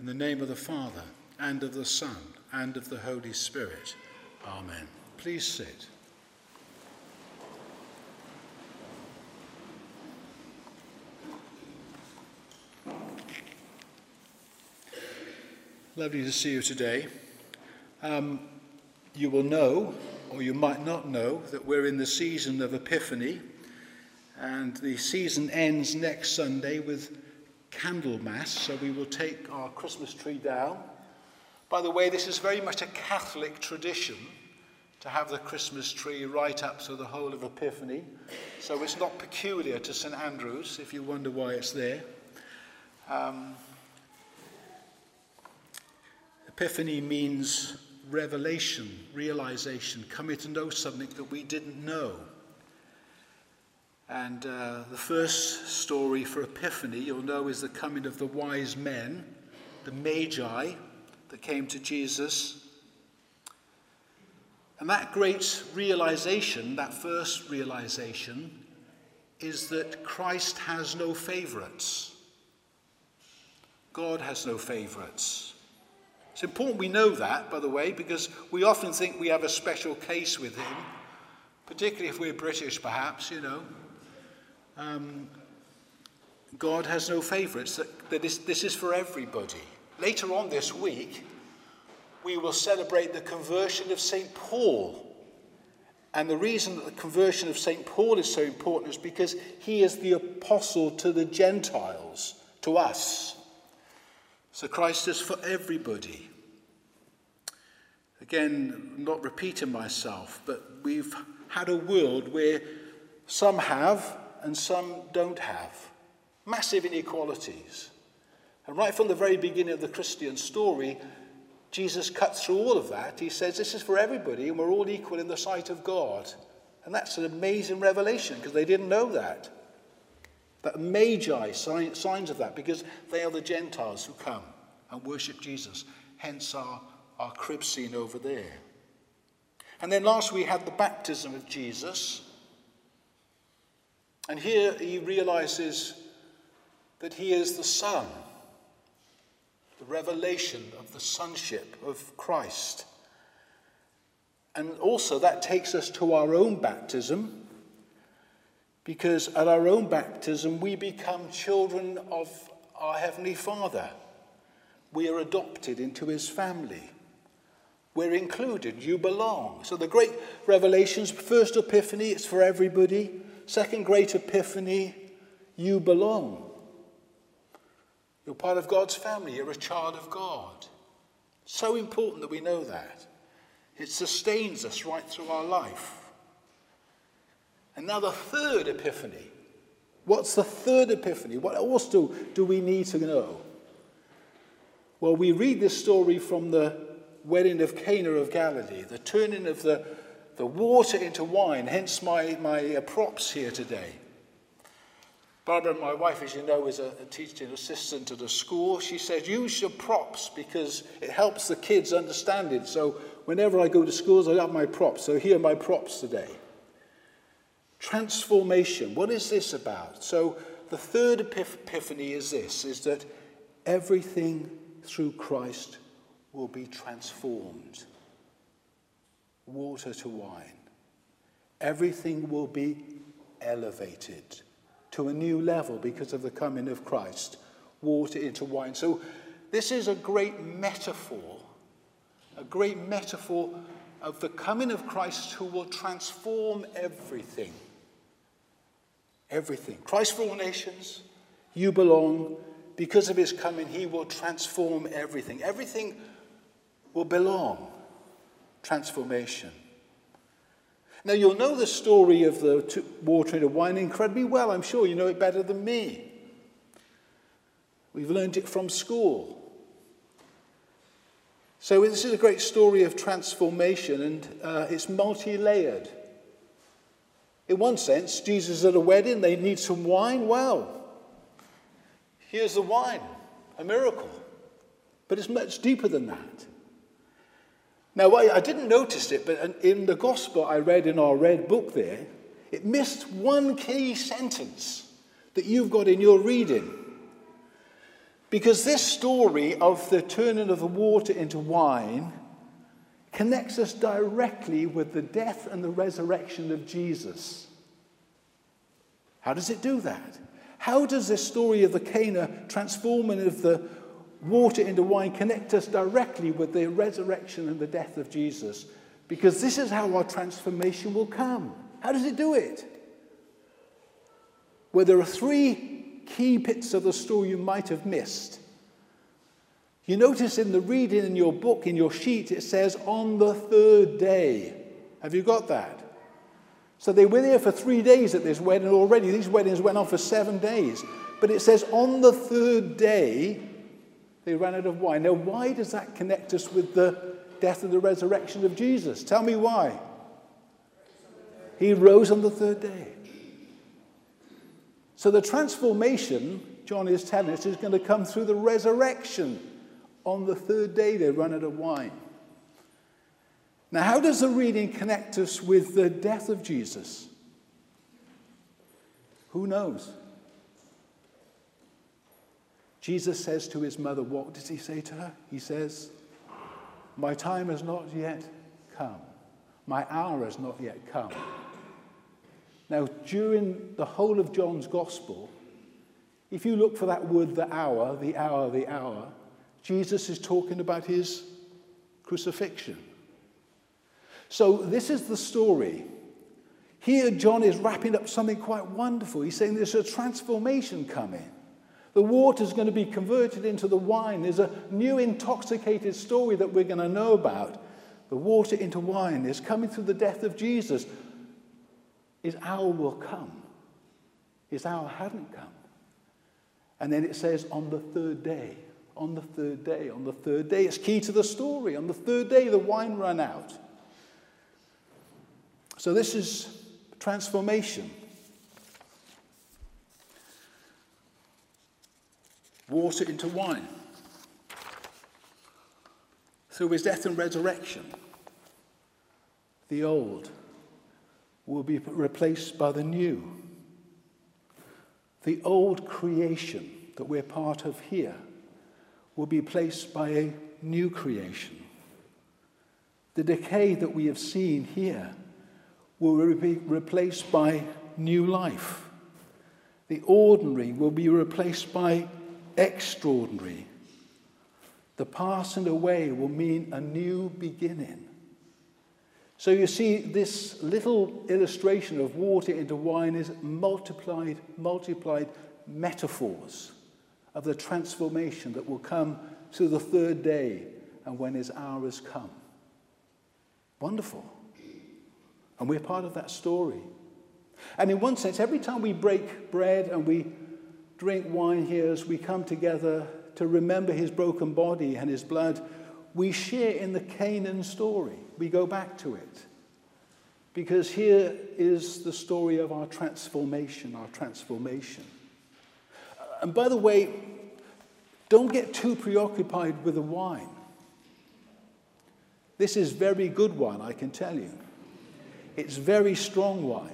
In the name of the Father, and of the Son, and of the Holy Spirit. Amen. Please sit. Lovely to see you today. You will know, or you might not know, that we're in the season of Epiphany, and the season ends next Sunday with Candlemas, so we will take our Christmas tree down. By the way, this is very much a Catholic tradition to have the Christmas tree right up to the whole of Epiphany, so it's not peculiar to St. Andrew's, if you wonder why it's there. Epiphany means revelation, realization, coming to know something that we didn't know. And the first story for Epiphany, you'll know, is the coming of the wise men, the Magi, that came to Jesus. And that great realization, that first realization, is that Christ has no favorites. God has no favorites. It's important we know that, by the way, because we often think we have a special case with him, particularly if we're British, perhaps, you know. God has no favorites, that this is for everybody. Later on this week, we will celebrate the conversion of St. Paul. And the reason that the conversion of St. Paul is so important is because he is the apostle to the Gentiles, to us. So Christ is for everybody. Again, not repeating myself, but we've had a world where some have and some don't have. Massive inequalities. And right from the very beginning of the Christian story, Jesus cuts through all of that. He says this is for everybody and we're all equal in the sight of God. And that's an amazing revelation because they didn't know that. But Magi, signs of that, because they are the Gentiles who come and worship Jesus. Hence our crib scene over there. And then last we had the baptism of Jesus. And here he realizes that he is the Son. The revelation of the sonship of Christ. And also that takes us to our own baptism, because at our own baptism we become children of our Heavenly Father. We are adopted into his family. We're included. You belong. So the great revelations, first Epiphany, it's for everybody. Second great Epiphany, you belong. You're part of God's family. You're a child of God. So important that we know that. It sustains us right through our life. And now the third Epiphany. What's the third Epiphany? What else do we need to know? Well, we read this story from the wedding of Cana of Galilee, the turning of the water into wine, hence my props here today. Barbara, my wife, as you know, is a teaching assistant at a school. She said, use your props because it helps the kids understand it. So whenever I go to schools, I have my props. So here are my props today. Transformation. What is this about? So the third epiphany is this, is that everything through Christ will be transformed. Water to wine. Everything will be elevated to a new level because of the coming of Christ. Water into wine. So this is a great metaphor of the coming of Christ who will transform everything. Everything. Christ for all nations, you belong. Because of his coming, he will transform everything. Everything will belong. Transformation. Now, you'll know the story of the water into wine incredibly well. I'm sure you know it better than me. We've learned it from school. So this is a great story of transformation, and it's multi-layered. In one sense, Jesus is at a wedding, they need some wine. Well, here's the wine, a miracle. But it's much deeper than that. Now, I didn't notice it, but in the gospel I read in our red book there, it missed one key sentence that you've got in your reading. Because this story of the turning of the water into wine connects us directly with the death and the resurrection of Jesus. How does it do that? How does this story of the Cana transforming of the water into wine connect us directly with the resurrection and the death of Jesus? Because this is how our transformation will come. How does it do it? Well, there are three key bits of the story you might have missed. You notice in the reading in your book, in your sheet, it says, on the third day. Have you got that? So they were there for 3 days at this wedding already. These weddings went on for 7 days. But it says, on the third day, they ran out of wine. Now, why does that connect us with the death and the resurrection of Jesus? Tell me why. He rose on the third day. So the transformation, John is telling us, is going to come through the resurrection. On the third day, they run out of wine. Now, how does the reading connect us with the death of Jesus? Who knows? Jesus says to his mother, what does he say to her? He says, my time has not yet come. My hour has not yet come. Now, during the whole of John's Gospel, if you look for that word, the hour, Jesus is talking about his crucifixion. So this is the story. Here, John is wrapping up something quite wonderful. He's saying there's a transformation coming. The water is going to be converted into the wine. There's a new intoxicated story that we're going to know about. The water into wine is coming through the death of Jesus. His hour will come. His hour hadn't come. And then it says, on the third day, on the third day, on the third day. It's key to the story. On the third day, the wine ran out. So this is transformation. Water into wine. Through his death and resurrection, the old will be replaced by the new. The old creation that we're part of here will be placed by a new creation. The decay that we have seen here will be replaced by new life. The ordinary will be replaced by extraordinary. The passing away will mean a new beginning. So you see, this little illustration of water into wine is multiplied metaphors of the transformation that will come through the third day and when his hour has come. Wonderful. And we're part of that story. And in one sense, every time we break bread and we drink wine here as we come together to remember his broken body and his blood, we share in the Canaan story. We go back to it. Because here is the story of our transformation, And by the way, don't get too preoccupied with the wine. This is very good wine, I can tell you. It's very strong wine.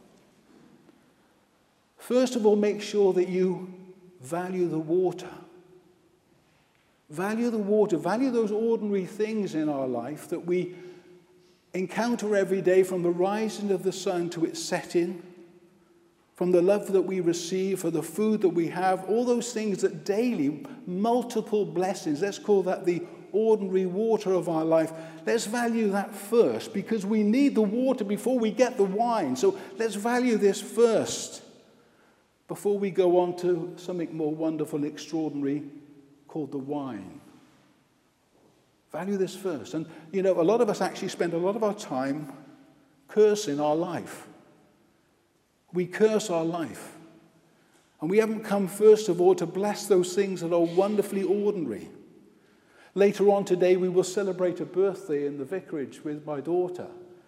First of all, make sure that you value the water. Value the water. Value those ordinary things in our life that we encounter every day, from the rising of the sun to its setting, from the love that we receive, for the food that we have, all those things that daily, multiple blessings, let's call that the ordinary water of our life. Let's value that first, because we need the water before we get the wine. So let's value this first before we go on to something more wonderful and extraordinary called the wine. Value this first. And, you know, a lot of us actually spend a lot of our time cursing our life. We curse our life. And we haven't come, first of all, to bless those things that are wonderfully ordinary. Later on today, we will celebrate a birthday in the vicarage with my daughter,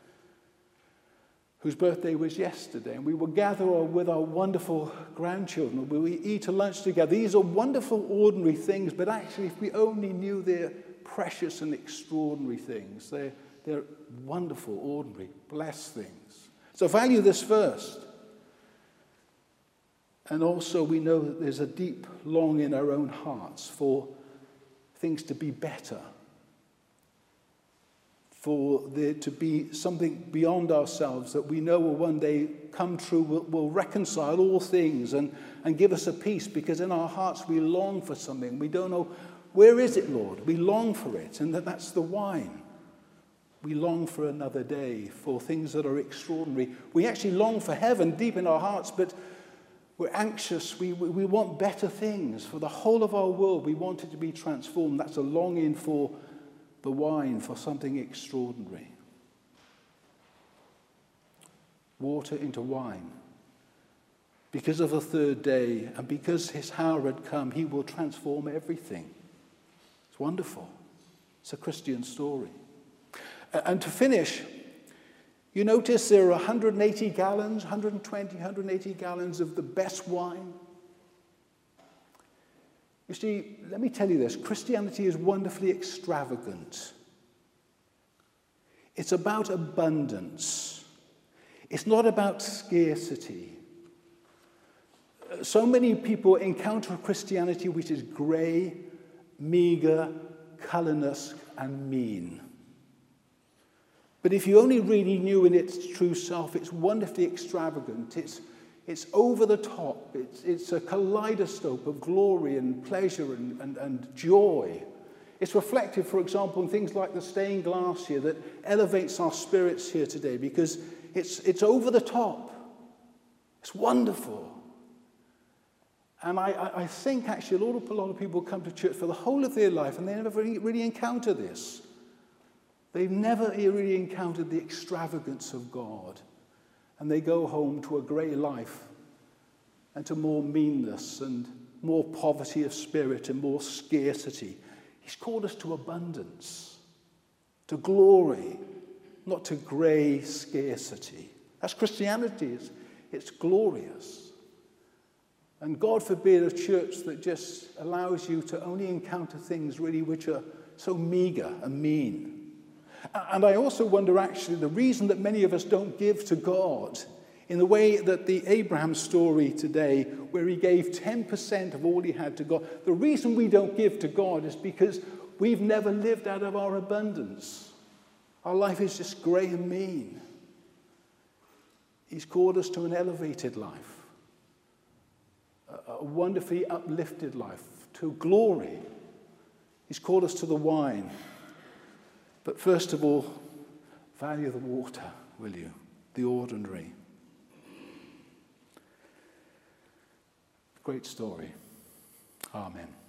whose birthday was yesterday. And we will gather with our wonderful grandchildren. We will eat a lunch together. These are wonderful, ordinary things, but actually, if we only knew they're precious and extraordinary things, they're wonderful, ordinary, blessed things. So value this first. And also we know that there's a deep longing in our own hearts for things to be better, for there to be something beyond ourselves that we know will one day come true, will reconcile all things and give us a peace, because in our hearts we long for something. We don't know, where is it, Lord? We long for it, and that's the wine. We long for another day, for things that are extraordinary. We actually long for heaven deep in our hearts, but we're anxious. We want better things for the whole of our world. We want it to be transformed. That's a longing for the wine, for something extraordinary. Water into wine. Because of the third day, and because his hour had come, he will transform everything. It's wonderful. It's a Christian story. And to finish, you notice there are 180 gallons, 120, 180 gallons of the best wine. You see, let me tell you this, Christianity is wonderfully extravagant. It's about abundance. It's not about scarcity. So many people encounter Christianity which is grey, meagre, colourless, and mean. But if you only really knew in its true self, it's wonderfully extravagant. It's over the top. It's a kaleidoscope of glory and pleasure and joy. It's reflected, for example, in things like the stained glass here that elevates our spirits here today, because it's over the top. It's wonderful. And I think actually a lot of people come to church for the whole of their life and they never really encounter this. They've never really encountered the extravagance of God. And they go home to a grey life and to more meanness and more poverty of spirit and more scarcity. He's called us to abundance, to glory, not to grey scarcity. That's Christianity. It's glorious. And God forbid a church that just allows you to only encounter things really which are so meagre and mean. And I also wonder, actually, the reason that many of us don't give to God in the way that the Abraham story today, where he gave 10% of all he had to God, the reason we don't give to God is because we've never lived out of our abundance. Our life is just grey and mean. He's called us to an elevated life, a wonderfully uplifted life, to glory. He's called us to the wine. But first of all, value the water, will you? The ordinary. Great story. Amen.